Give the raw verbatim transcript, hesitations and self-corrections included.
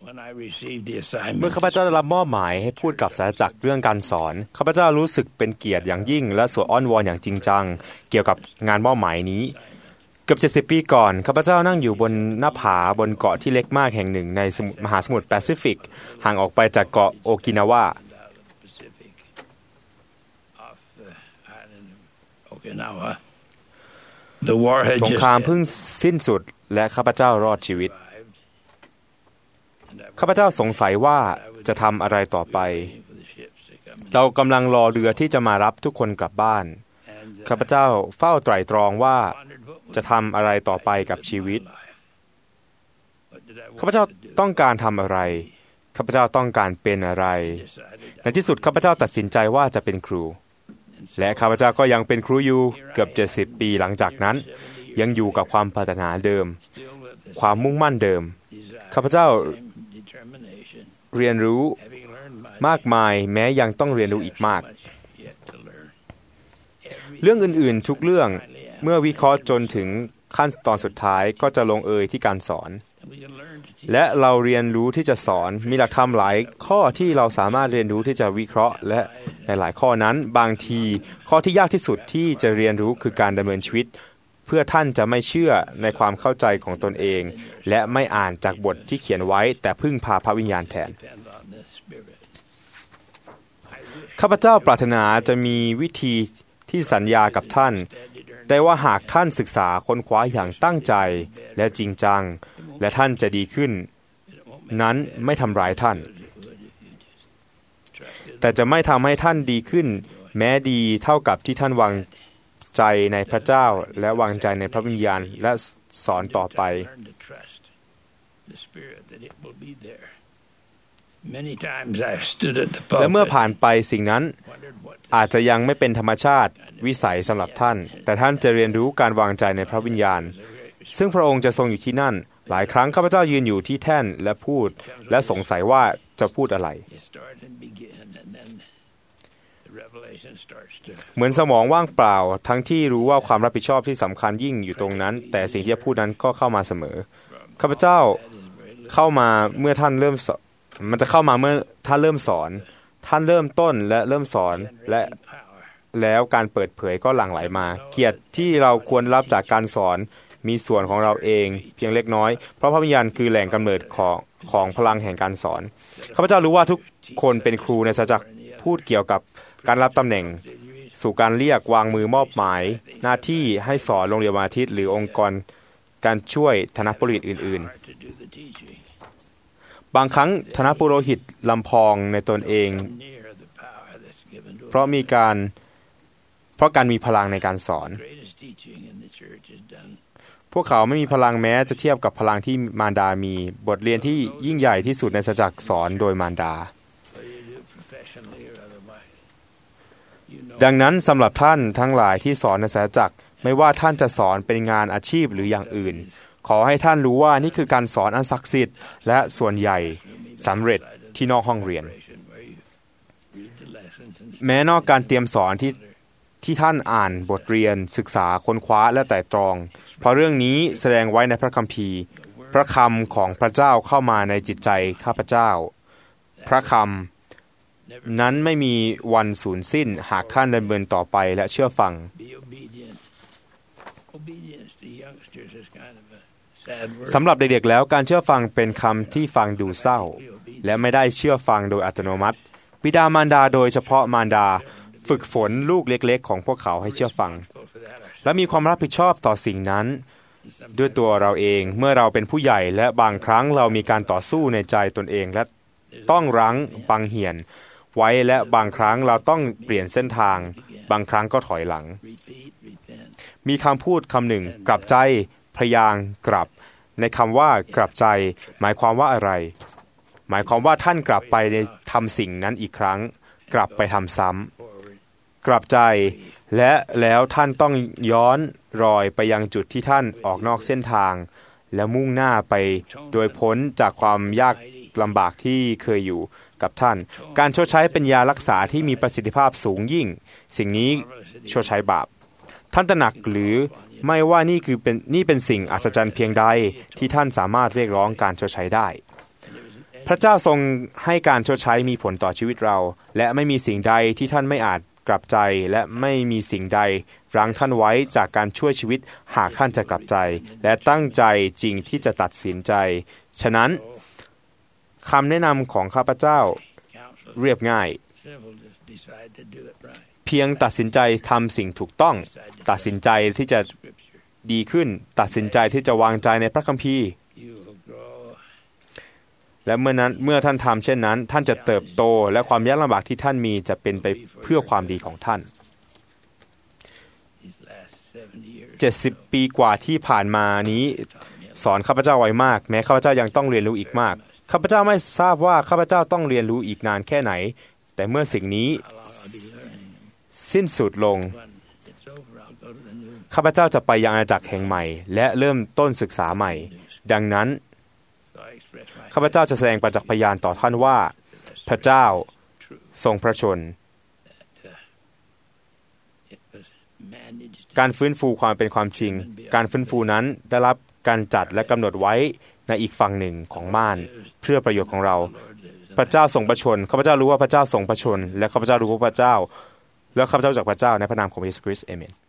เมื่อข้าพเจ้าได้รับมอบหมายให้พูดกับศาสนาจักรเรื่องการสอนข้าพเจ้ารู้สึกเป็นเกียรติอย่างยิ่งและสวดอ้อนวอนอย่างจริงจังเกี่ยวกับงานมอบหมายนี้เกือบเจ็ดสิบปีก่อนข้าพเจ้านั่งอยู่บนหน้าผาบนเกาะที่เล็กมากแห่งหนึ่งในมหาสมุทรแปซิฟิกห่างออกไปจากเกาะโอกินาวาสงครามเพิ่งสิ้นสุดและข้าพเจ้ารอดชีวิตข้าพเจ้าสงสัยว่าจะทำอะไรต่อไปเรากำลังรอเรือที่จะมารับทุกคนกลับบ้านข้าพเจ้าเฝ้าไตร่ตรองว่าจะทำอะไรต่อไปกับชีวิตข้าพเจ้าต้องการทำอะไรข้าพเจ้าต้องการเป็นอะไรในที่สุดข้าพเจ้าตัดสินใจว่าจะเป็นครูและข้าพเจ้าก็ยังเป็นครูอยู่เกือบเจ็ดสิบปีหลังจากนั้นยังอยู่กับความปรารถนาเดิมความมุ่งมั่นเดิมข้าพเจ้าเรียนรู้มากมายแม้ยังต้องเรียนรู้อีกมากเรื่องอื่นๆทุกเรื่องเมื่อวิเคราะห์จนถึงขั้นตอนสุดท้ายก็จะลงเอยที่การสอนและเราเรียนรู้ที่จะสอนมีหลักธรรมหลายข้อที่เราสามารถเรียนรู้ที่จะวิเคราะห์และในหลายข้อนั้นบางทีข้อที่ยากที่สุดที่จะเรียนรู้คือการดำเนินชีวิตเพื่อท่านจะไม่เชื่อในความเข้าใจของตนเองและไม่อ่านจากบทที่เขียนไว้แต่พึ่งพาพระวิญญาณแทนข้าพเจ้าปรารถนาจะมีวิธีที่สัญญากับท่านได้ว่าหากท่านศึกษาค้นคว้าอย่างตั้งใจและจริงจังและท่านจะดีขึ้นนั้นไม่ทำร้ายท่านแต่จะไม่ทำให้ท่านดีขึ้นแม้ดีเท่ากับที่ท่านวางใจในพระเจ้าและวางใจในพระวิญญาณและสอนต่อไปและเมื่อผ่านไปสิ่งนั้นอาจจะยังไม่เป็นธรรมชาติวิสัยสำหรับท่านแต่ท่านจะเรียนรู้การวางใจในพระวิญญาณซึ่งพระองค์จะทรงอยู่ที่นั่นหลายครั้งข้าพเจ้ายืนอยู่ที่แท่นและพูดและสงสัยว่าจะพูดอะไรเหมือนสมองว่างเปล่าทั้งที่รู้ว่าความรับผิดชอบที่สำคัญยิ่งอยู่ตรงนั้นแต่สิ่งที่จะพูดนั้นก็เข้ามาเสมอข้าพเจ้าเข้ามาเมื่อท่านเริ่มมันจะเข้ามาเมื่อท่านเริ่มสอนท่านเริ่มต้นและเริ่มสอนและแล้วการเปิดเผยก็หลั่งไหลมาเกียรติที่เราควรรับจากการสอนมีส่วนของเราเองเพียงเล็กน้อยเพราะพระวิญญาณคือแหล่งกำเนิดของของพลังแห่งการสอนข้าพเจ้ารู้ว่าทุกคนเป็นครูในศาสนาจักรพูดเกี่ยวกับการรับตำแหน่งสู่การเรียกวางมือมอบหมายหน้าที่ให้สอนโรงเรียนวันอาทิตย์หรือองค์กรการช่วยธนปุริตอื่นๆบางครั้งธนปุโรหิตลำพองในตนเองเพราะมีการเพราะการมีพลังในการสอนพวกเขาไม่มีพลังแม้จะเทียบกับพลังที่มารดามีบทเรียนที่ยิ่งใหญ่ที่สุดในศาสนาจักรสอนโดยมารดาดังนั้นสำหรับท่านทั้งหลายที่สอนในศาสนาจักรไม่ว่าท่านจะสอนเป็นงานอาชีพหรืออย่างอื่นขอให้ท่านรู้ว่านี่คือการสอนอันศักดิ์สิทธิ์และส่วนใหญ่สำเร็จที่นอกห้องเรียนแม้นอกการเตรียมสอนที่ที่ท่านอ่านบทเรียนศึกษาค้นคว้าและไตร่ตรองเพราะเรื่องนี้แสดงไว้ในพระคัมภีร์พระคำของพระเจ้าเข้ามาในจิตใจข้าพเจ้าพระคำนั้นไม่มีวันสูญสิ้นหากท่านดำเนินต่อไปและเชื่อฟังสำหรับเด็กๆแล้วการเชื่อฟังเป็นคำที่ฟังดูเศร้าและไม่ได้เชื่อฟังโดยอัตโนมัติบิดามารดาโดยเฉพาะมารดาฝึกฝนลูกเล็กๆของพวกเขาให้เชื่อฟังและมีความรับผิดชอบต่อสิ่งนั้นด้วยตัวเราเองเมื่อเราเป็นผู้ใหญ่และบางครั้งเรามีการต่อสู้ในใจตนเองและต้องรั้งบังเหี่ยนไว้และบางครั้งเราต้องเปลี่ยนเส้นทางบางครั้งก็ถอยหลังมีคำพูดคำหนึ่งกลับใจพยางค์กลับในคำว่ากลับใจหมายความว่าอะไรหมายความว่าท่านกลับไปทำสิ่งนั้นอีกครั้งกลับไปทำซ้ำกลับใจและแล้วท่านต้องย้อนรอยไปยังจุดที่ท่านออกนอกเส้นทางและมุ่งหน้าไปโดยพ้นจากความยากลำบากที่เคยอยู่กับท่านการชดใช้เป็นยารักษาที่มีประสิทธิภาพสูงยิ่งสิ่งนี้ชดใช้บาปท่านตระหนักหรือไม่ว่านี่คือเป็นนี่เป็นสิ่งอัศจรรย์เพียงใดที่ท่านสามารถเรียกร้องการชดใช้ได้พพระเจ้าทรงให้การชดใช้มีผลต่อชีวิตเราและไม่มีสิ่งใดที่ท่านไม่อาจกลับใจและไม่มีสิ่งใดรั้งท่านไว้จากการช่วยชีวิตหากท่านจะกลับใจและตั้งใจจริงที่จะตัดสินใจฉะนั้นคำแนะนำของข้าพเจ้าเรียบง่ายเพียงตัดสินใจทำสิ่งถูกต้องตัดสินใจที่จะดีขึ้นตัดสินใจที่จะวางใจในพระคัมภีร์และเมื่อนั้นเมื่อท่านทำเช่นนั้นท่านจะเติบโตและความยากลำบากที่ท่านมีจะเป็นไปเพื่อความดีของท่านเจ็ดสิบปีกว่าที่ผ่านมานี้สอนข้าพเจ้าไว้มากแม้ข้าพเจ้ายังต้องเรียนรู้อีกมากข้าพเจ้าไม่ทราบว่าข้าพเจ้าต้องเรียนรู้อีกนานแค่ไหนแต่เมื่อสิ่งนี้สิ้นสุดลงข้าพเจ้าจะไปยังอาณาจักรแห่งใหม่และเริ่มต้นศึกษาใหม่ดังนั้นข้าพเจ้าจะแสดงประจักษ์พยานต่อท่านว่าพระเจ้าทรงพระชนการฟื้นฟูความเป็นความจริงการฟื้นฟูนั้นได้รับการจัดและกำหนดไว้ในอีกฝั่งหนึ่งของม่านเพื่อประโยชน์ของเราพระเจ้าทรงพระชนข้าพเจ้ารู้ว่าพระเจ้าทรงพระชนและข้าพเจ้ารู้ว่าพระเจ้าและข้าพเจ้าจากพระเจ้าในพระนามของพระเยซูคริสต์อาเมน